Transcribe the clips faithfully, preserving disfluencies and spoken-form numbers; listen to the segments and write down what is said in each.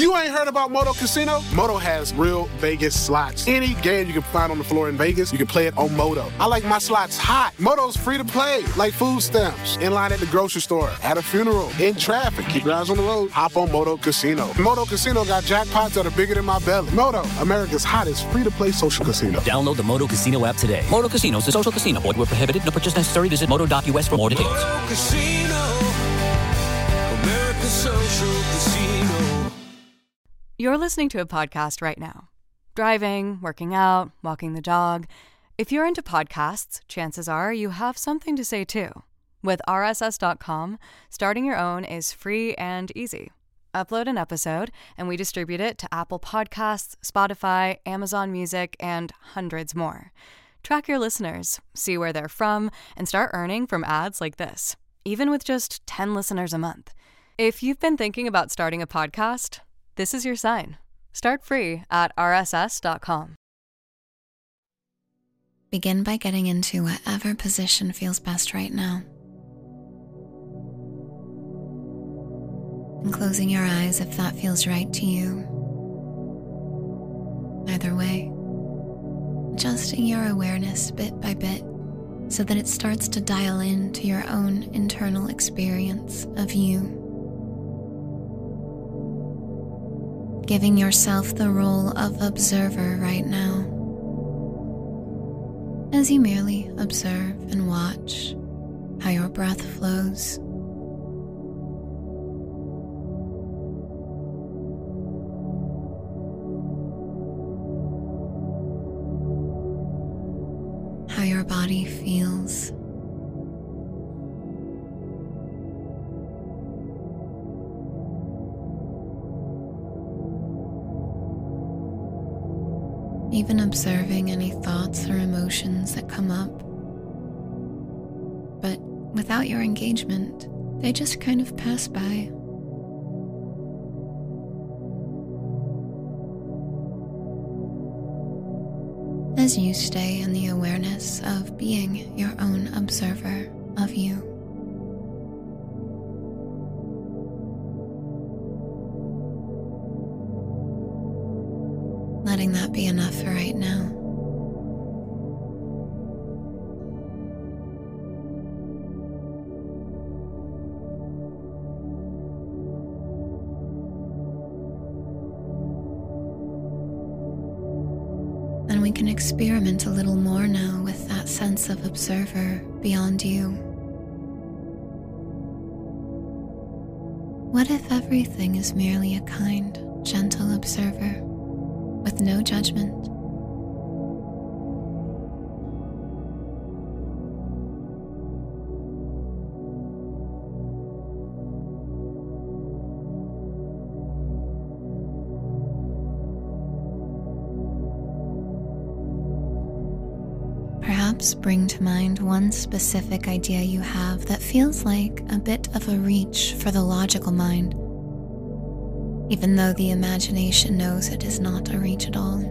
You ain't heard about Moto Casino? Moto has real Vegas slots. Any game you can find on the floor in Vegas, you can play it on Moto. I like my slots hot. Moto's free to play, like food stamps. In line at the grocery store, at a funeral, in traffic. Keep your eyes on the road. Hop on Moto Casino. Moto Casino got jackpots that are bigger than my belly. Moto, America's hottest free-to-play social casino. Download the Moto Casino app today. Moto Casino is a social casino. Void where prohibited. No purchase necessary. Visit moto dot U S for more details. Moto Casino. America's social casino. You're listening to a podcast right now. Driving, working out, walking the dog. If you're into podcasts, chances are you have something to say too. With R S S dot com, starting your own is free and easy. Upload an episode, and we distribute it to Apple Podcasts, Spotify, Amazon Music, and hundreds more. Track your listeners, see where they're from, and start earning from ads like this, even with just ten listeners a month. If you've been thinking about starting a podcast, this is your sign. Start free at R S S dot com. Begin by getting into whatever position feels best right now. And closing your eyes if that feels right to you. Either way, adjusting your awareness bit by bit so that it starts to dial in to your own internal experience of you. Giving yourself the role of observer right now, as you merely observe and watch how your breath flows. How your body feels. Even observing any thoughts or emotions that come up. But without your engagement, they just kind of pass by. As you stay in the awareness of being your own observer of you. Letting that be enough for right now. And we can experiment a little more now with that sense of observer beyond you. What if everything is merely a kind, gentle observer? With no judgment. Perhaps bring to mind one specific idea you have that feels like a bit of a reach for the logical mind, even though the imagination knows it is not a reach at all.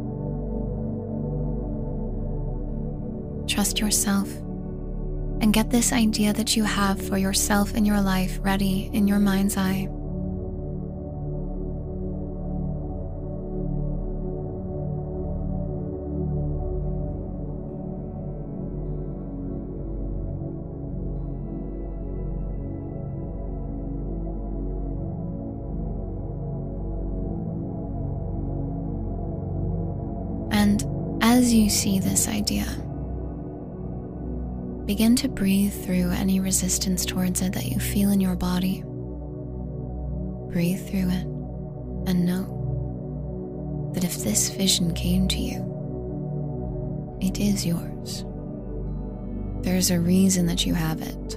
Trust yourself and get this idea that you have for yourself and your life ready in your mind's eye. And as you see this idea, begin to breathe through any resistance towards it that you feel in your body. Breathe through it and know that if this vision came to you, it is yours. There's a reason that you have it.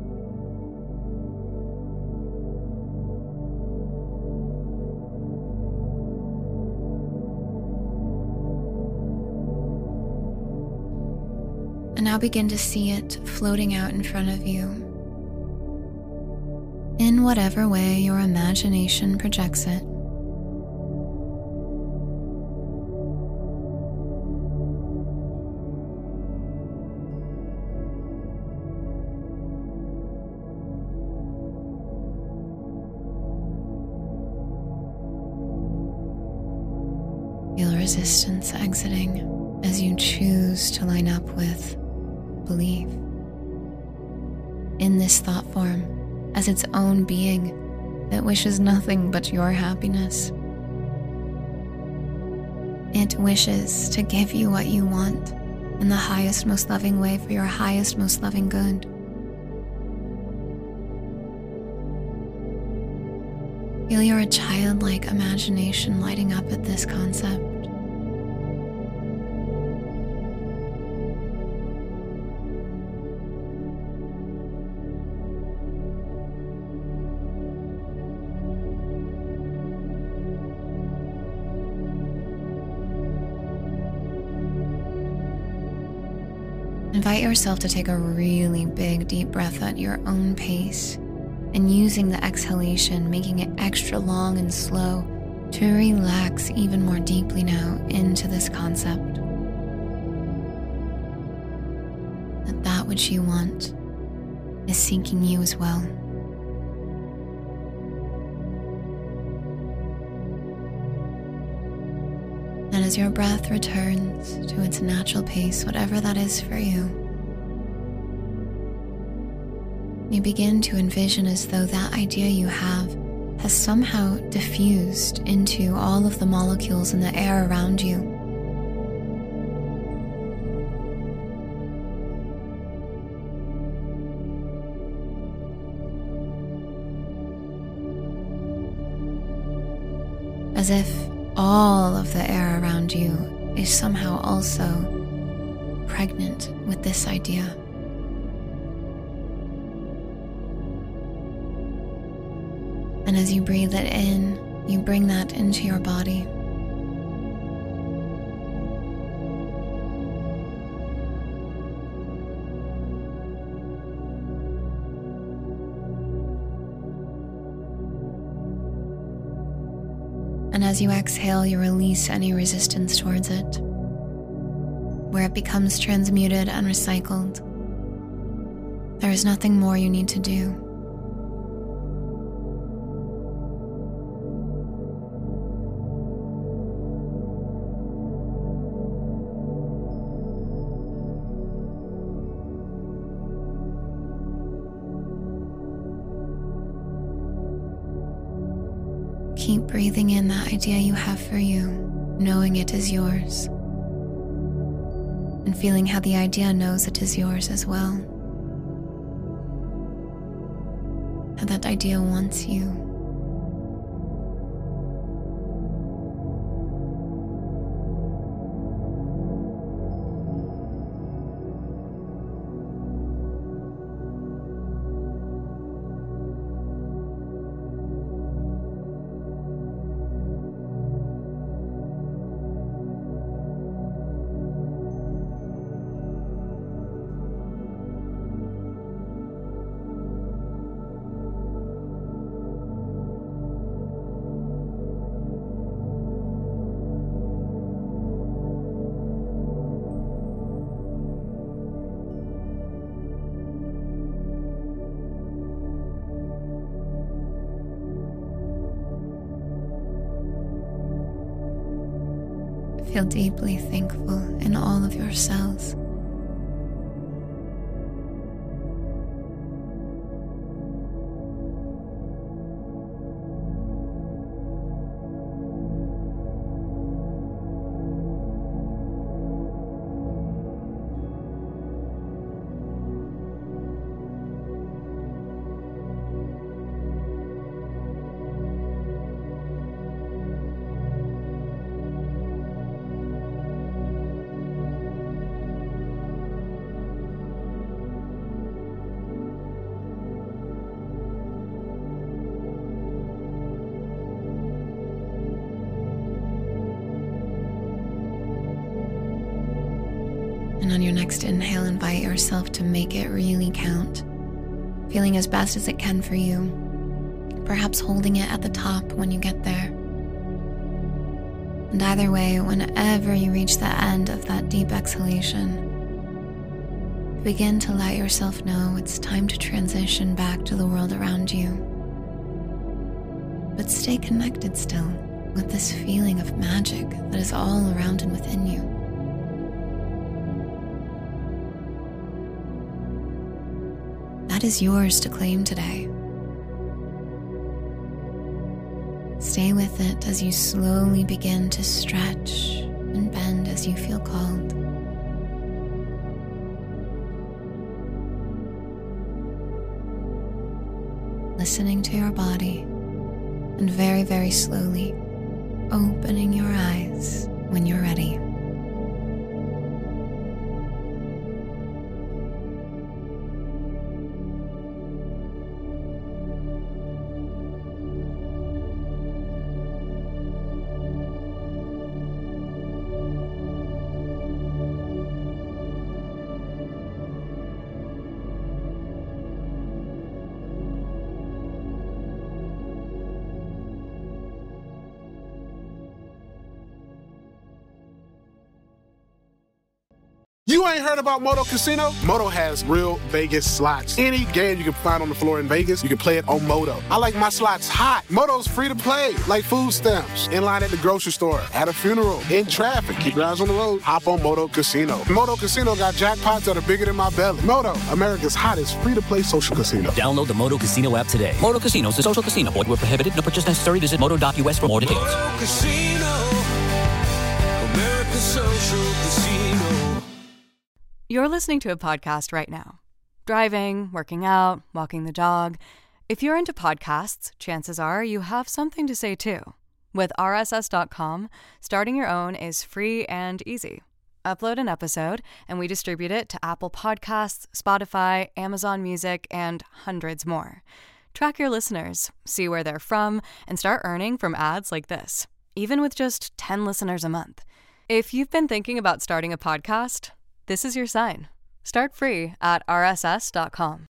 And now begin to see it floating out in front of you. In whatever way your imagination projects it. Feel resistance exiting as you choose to line up with belief in this thought form as its own being that wishes nothing but your happiness. It wishes to give you what you want in the highest, most loving way for your highest, most loving good. Feel your childlike imagination lighting up at this concept. Invite yourself to take a really big, deep breath at your own pace, and using the exhalation, making it extra long and slow to relax even more deeply now into this concept. That that which you want is seeking you as well. And as your breath returns to its natural pace, whatever that is for you, you begin to envision as though that idea you have has somehow diffused into all of the molecules in the air around you. As if all of the air around you is somehow also pregnant with this idea. And as you breathe it in, you bring that into your body. And as you exhale, you release any resistance towards it, where it becomes transmuted and recycled. There is nothing more you need to do. Keep breathing in that idea you have for you, knowing it is yours, and feeling how the idea knows it is yours as well. How that idea wants you. Feel deeply thankful in all of your cells. And on your next inhale, invite yourself to make it really count, feeling as best as it can for you, perhaps holding it at the top when you get there. And either way, whenever you reach the end of that deep exhalation, begin to let yourself know it's time to transition back to the world around you. But stay connected still. with this feeling of magic that is all around and within you. That is yours to claim today. Stay with it as you slowly begin to stretch and bend as you feel called. Listening to your body and very, very slowly opening your eyes when you're ready. You ain't heard about Moto Casino? Moto has real Vegas slots. Any game you can find on the floor in Vegas, you can play it on Moto. I like my slots hot. Moto's free to play, like food stamps. In line at the grocery store, at a funeral, in traffic. Keep your eyes on the road. Hop on Moto Casino. Moto Casino got jackpots that are bigger than my belly. Moto, America's hottest free-to-play social casino. Download the Moto Casino app today. Moto Casino is a social casino. Void where prohibited. No purchase necessary. Visit moto dot U S for more details. Moto Casino, America's social casino. You're listening to a podcast right now. Driving, working out, walking the dog. If you're into podcasts, chances are you have something to say too. With R S S dot com, starting your own is free and easy. Upload an episode, and we distribute it to Apple Podcasts, Spotify, Amazon Music, and hundreds more. Track your listeners, see where they're from, and start earning from ads like this, even with just ten listeners a month. If you've been thinking about starting a podcast, this is your sign. Start free at R S S dot com.